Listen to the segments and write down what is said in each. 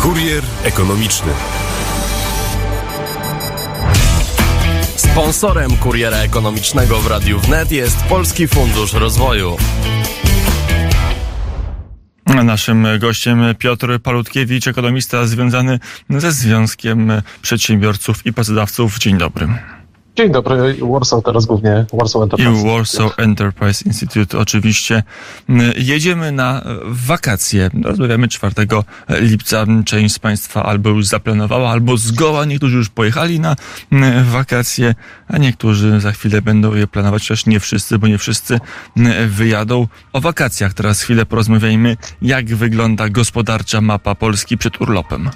Kurier ekonomiczny. Sponsorem Kuriera Ekonomicznego w Radiu Wnet jest Polski Fundusz Rozwoju. Naszym gościem Piotr Palutkiewicz, ekonomista związany ze Związkiem Przedsiębiorców i Pracodawców. Dzień dobry. Dzień dobry. Warsaw teraz głównie Warsaw Enterprise. I Warsaw Enterprise Institute oczywiście. Jedziemy na wakacje. Rozmawiamy 4 lipca. Część z Państwa albo już zaplanowała, albo zgoła. Niektórzy już pojechali na wakacje, a niektórzy za chwilę będą je planować. Chociaż nie wszyscy, bo nie wszyscy wyjadą. O wakacjach teraz chwilę porozmawiajmy. Jak wygląda gospodarcza mapa Polski przed urlopem?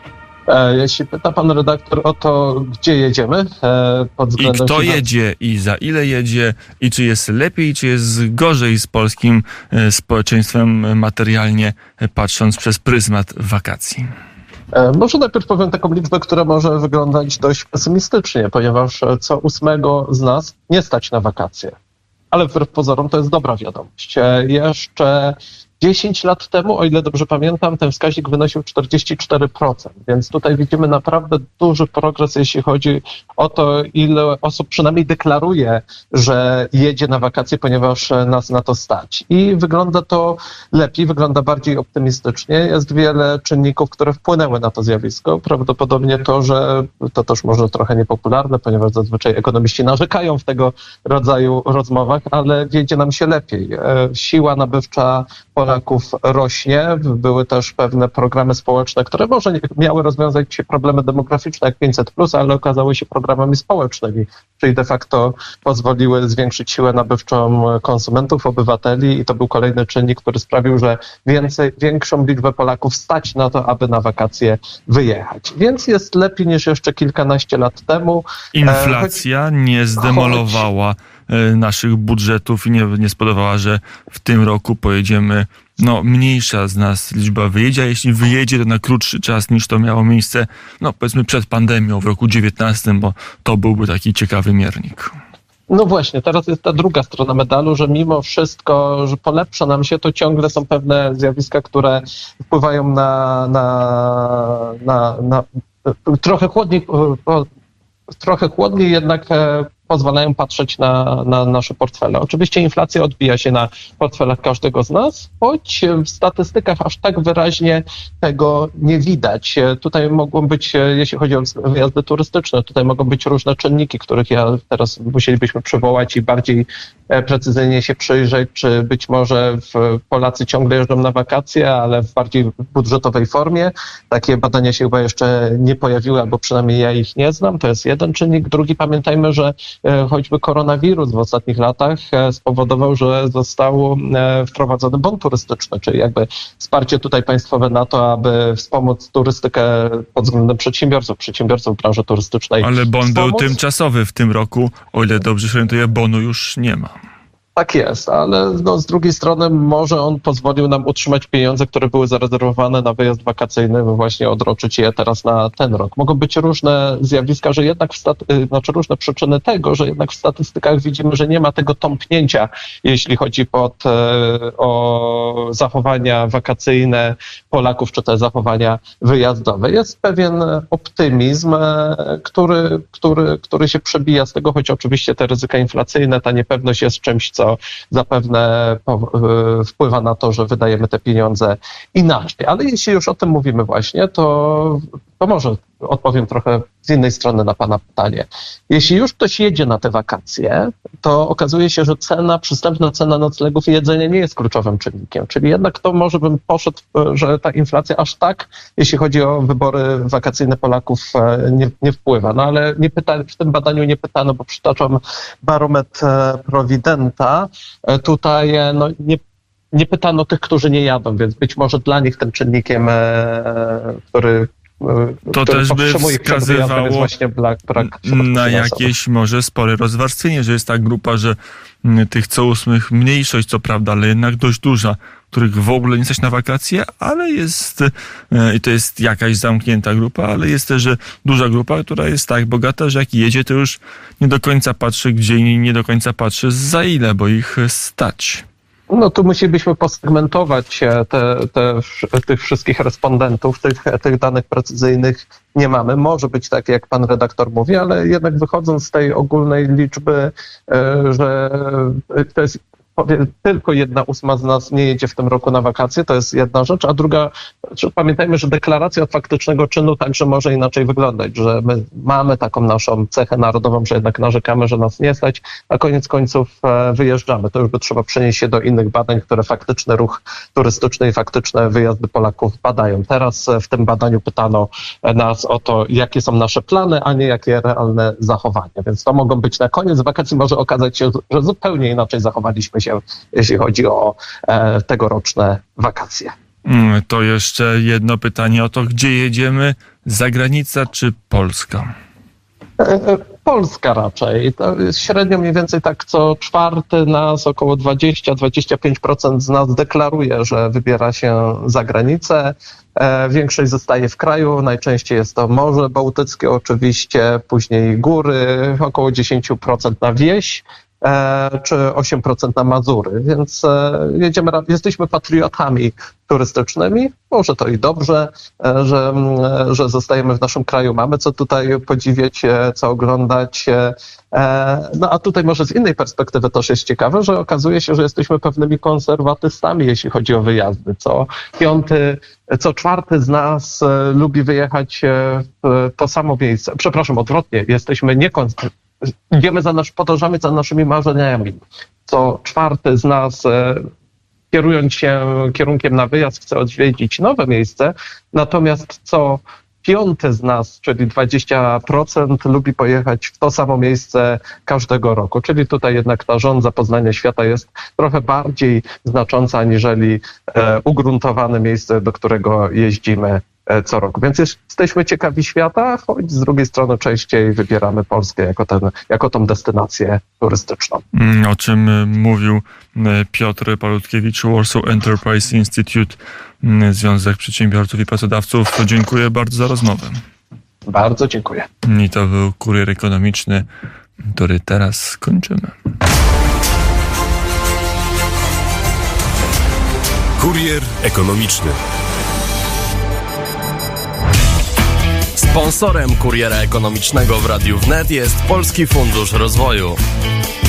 Jeśli pyta pan redaktor o to, gdzie jedziemy, pod względem i kto jedzie, i za ile jedzie, i czy jest lepiej, czy jest gorzej z polskim społeczeństwem materialnie, patrząc przez pryzmat wakacji? Może najpierw powiem taką liczbę, która może wyglądać dość pesymistycznie, ponieważ co 8 z nas nie stać na wakacje. Ale wbrew pozorom to jest dobra wiadomość. Jeszcze 10 lat temu, o ile dobrze pamiętam, ten wskaźnik wynosił 44%, więc tutaj widzimy naprawdę duży progres, jeśli chodzi o to, ile osób przynajmniej deklaruje, że jedzie na wakacje, ponieważ nas na to stać. I wygląda to lepiej, wygląda bardziej optymistycznie. Jest wiele czynników, które wpłynęły na to zjawisko. Prawdopodobnie to, że to też może trochę niepopularne, ponieważ zazwyczaj ekonomiści narzekają w tego rodzaju rozmowach, ale wiedzie nam się lepiej. Siła nabywcza Polaków rośnie. Były też pewne programy społeczne, które może nie miały rozwiązać problemy demograficzne jak 500+, ale okazały się programami społecznymi, czyli de facto pozwoliły zwiększyć siłę nabywczą konsumentów, obywateli i to był kolejny czynnik, który sprawił, że większą liczbę Polaków stać na to, aby na wakacje wyjechać. Więc jest lepiej niż jeszcze kilkanaście lat temu. Inflacja nie zdemolowała naszych budżetów i nie spowodowała, że w tym roku pojedziemy, mniejsza z nas liczba wyjedzie, a jeśli wyjedzie, to na krótszy czas niż to miało miejsce, powiedzmy przed pandemią w roku 2019, bo to byłby taki ciekawy miernik. No właśnie, teraz jest ta druga strona medalu, że mimo wszystko, że polepsza nam się, to ciągle są pewne zjawiska, które wpływają na trochę chłodniej jednak pozwalają patrzeć na nasze portfele. Oczywiście inflacja odbija się na portfelach każdego z nas, choć w statystykach aż tak wyraźnie tego nie widać. Tutaj mogą być, jeśli chodzi o wyjazdy turystyczne, tutaj mogą być różne czynniki, których teraz musielibyśmy przywołać i bardziej precyzyjnie się przyjrzeć, czy być może Polacy ciągle jeżdżą na wakacje, ale w bardziej budżetowej formie. Takie badania się chyba jeszcze nie pojawiły, albo przynajmniej ja ich nie znam. To jest jeden czynnik. Drugi, pamiętajmy, że choćby koronawirus w ostatnich latach spowodował, że został wprowadzony bon turystyczny, czyli jakby wsparcie tutaj państwowe na to, aby wspomóc turystykę pod względem przedsiębiorców branży turystycznej. Ale bon był tymczasowy w tym roku, o ile dobrze się orientuję, bonu już nie ma. Tak jest, ale z drugiej strony może on pozwolił nam utrzymać pieniądze, które były zarezerwowane na wyjazd wakacyjny, właśnie odroczyć je teraz na ten rok. Mogą być różne zjawiska, że jednak różne przyczyny tego, że jednak w statystykach widzimy, że nie ma tego tąpnięcia, jeśli chodzi o zachowania wakacyjne Polaków, czy te zachowania wyjazdowe. Jest pewien optymizm, który się przebija z tego, choć oczywiście te ryzyka inflacyjne, ta niepewność jest czymś, co zapewne wpływa na to, że wydajemy te pieniądze inaczej. Ale jeśli już o tym mówimy właśnie, to może odpowiem trochę z innej strony na pana pytanie. Jeśli już ktoś jedzie na te wakacje, to okazuje się, że przystępna cena noclegów i jedzenia nie jest kluczowym czynnikiem. Czyli jednak to może bym poszedł, że ta inflacja aż tak, jeśli chodzi o wybory wakacyjne Polaków, nie wpływa. No ale w tym badaniu nie pytano, bo przytaczam barometr Prowidenta. Tutaj nie pytano tych, którzy nie jadą, więc być może dla nich tym czynnikiem, który też by wskazywało właśnie brak na jakieś może spore rozwarstwienie, że jest ta grupa, że tych co 8 mniejszość, co prawda, ale jednak dość duża, których w ogóle nie stać na wakacje, ale jest, i to jest jakaś zamknięta grupa, ale jest też duża grupa, która jest tak bogata, że jak jedzie, to już nie do końca patrzy gdzie i nie do końca patrzy za ile, bo ich stać. No tu musielibyśmy posegmentować tych wszystkich respondentów, tych danych precyzyjnych nie mamy. Może być tak, jak pan redaktor mówi, ale jednak wychodząc z tej ogólnej liczby, że to jest tylko 1/8 z nas nie jedzie w tym roku na wakacje, to jest jedna rzecz, a druga, pamiętajmy, że deklaracja od faktycznego czynu także może inaczej wyglądać, że my mamy taką naszą cechę narodową, że jednak narzekamy, że nas nie stać, a koniec końców wyjeżdżamy. To już by trzeba przenieść się do innych badań, które faktyczny ruch turystyczny i faktyczne wyjazdy Polaków badają. Teraz w tym badaniu pytano nas o to, jakie są nasze plany, a nie jakie realne zachowania. Więc to mogą być na koniec wakacji, może okazać się, że zupełnie inaczej zachowaliśmy się, jeśli chodzi o tegoroczne wakacje. To jeszcze jedno pytanie o to, gdzie jedziemy? Zagranica czy Polska? Polska raczej. To jest średnio mniej więcej tak co czwarty nas, około 20-25% z nas deklaruje, że wybiera się za granicę. Większość zostaje w kraju, najczęściej jest to Morze Bałtyckie oczywiście, później góry, około 10% na wieś, czy 8% na Mazury, więc jesteśmy patriotami turystycznymi. Może to i dobrze, że zostajemy w naszym kraju, mamy co tutaj podziwiać, co oglądać. No a tutaj może z innej perspektywy też jest ciekawe, że okazuje się, że jesteśmy pewnymi konserwatystami, jeśli chodzi o wyjazdy. Co czwarty z nas lubi wyjechać w to samo miejsce. Przepraszam, odwrotnie, podążamy za naszymi marzeniami. Co czwarty z nas, kierując się kierunkiem na wyjazd, chce odwiedzić nowe miejsce, natomiast co piąty z nas, czyli 20%, lubi pojechać w to samo miejsce każdego roku. Czyli tutaj jednak ta żądza poznania świata jest trochę bardziej znacząca aniżeli ugruntowane miejsce, do którego jeździmy co roku. Więc jesteśmy ciekawi świata, choć z drugiej strony częściej wybieramy Polskę jako tą destynację turystyczną. O czym mówił Piotr Palutkiewicz, Warsaw Enterprise Institute, Związek Przedsiębiorców i Pracodawców. Dziękuję bardzo za rozmowę. Bardzo dziękuję. I to był Kurier Ekonomiczny, który teraz kończymy. Kurier Ekonomiczny. Sponsorem Kuriera Ekonomicznego w Radiu Wnet jest Polski Fundusz Rozwoju.